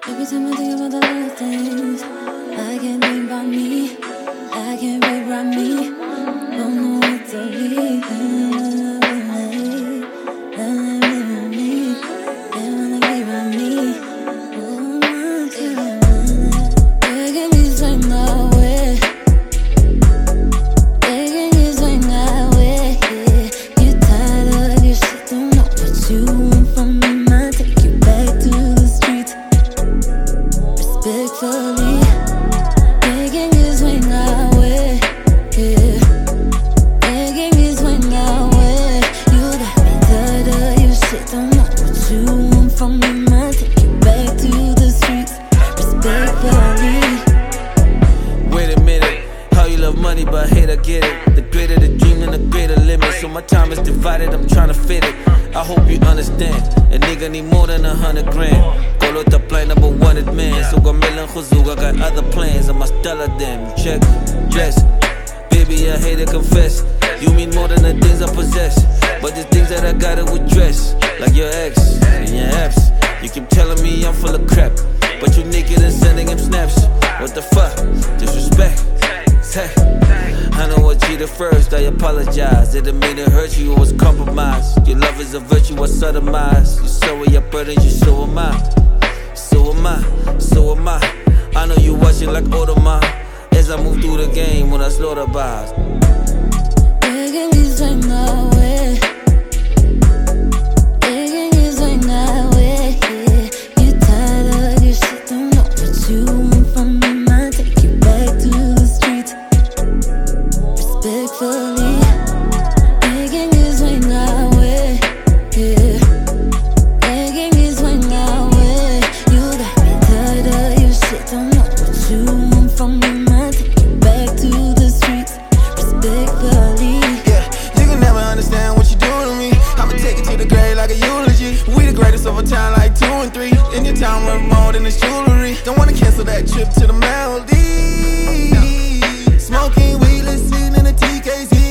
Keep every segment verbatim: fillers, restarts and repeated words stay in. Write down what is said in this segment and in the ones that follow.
Every time I think about the little things, I can't think about me. I can't rewrite me. Don't know what to be. Money, but I hate I get it. The greater the dream, then the greater limit. So my time is divided, I'm trying to fit it. I hope you understand. A nigga need more than a hundred grand. Call the play number one at man. So go million khuzug, I got other plans. I must tell her them. Check, dress. Baby, I hate to confess. You mean more than the things I possess. But the things that I gotta address, like your ex and your apps. You keep telling me I'm full of crap, but you naked and sending him snaps. What the fuck? Disrespect. Hey, I know I cheated first, I apologize. Didn't mean to hurt you, it was compromise. Your love is a virtue, I sodomize. You so are your burdens, you so am I. So am I, so am I. I know you watching like Audemars as I move through the game when I slaughter bars. Begging is right now, way. Begging is right now, way. You tired of your shit, don't know what you want from me. Might take you back to the streets. Respectfully, begging is right now, way. Yeah. Begging is right now, way. You got me tired of your shit, don't know what you want from me. Might take you back to the streets. Respectfully. Yeah, you can never understand what you do to me. I'ma take it to the grave like a eulogy. We the greatest over time, like two and three. In your town, worth more than this jewelry. Don't wanna cancel that trip to the Maldives. Smoking weed, listening to T K Z.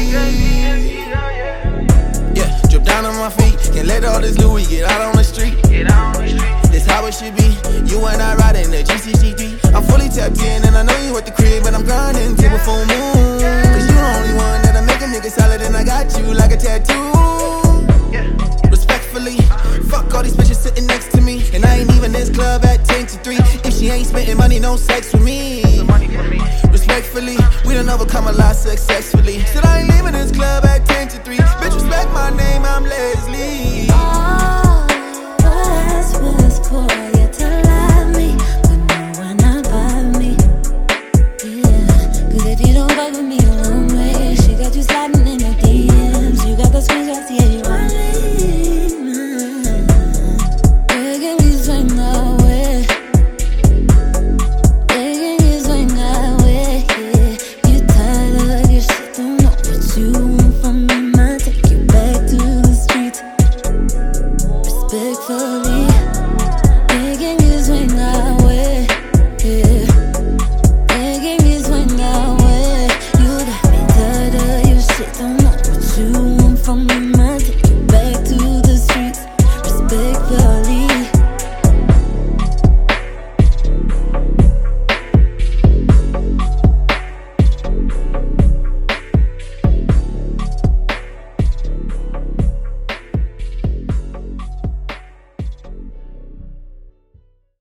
Yeah, drip down on my feet. Can't let all this Louis get out on the street. This how it should be. You and I riding the G C G D. I'm fully tapped in and I know you at the crib, but I'm grinding till the full moon. Cause you the only one that'll make a nigga solid, and I got you like a tattoo. Respectfully, fuck all these bitches sitting next to me, and I ain't even this club at ten to three. If she ain't spending money, no sex with me. Respectfully, we done overcome a lot successfully. Said I ain't leaving this club at ten to three. Bitch, respect my name, I'm Leslie.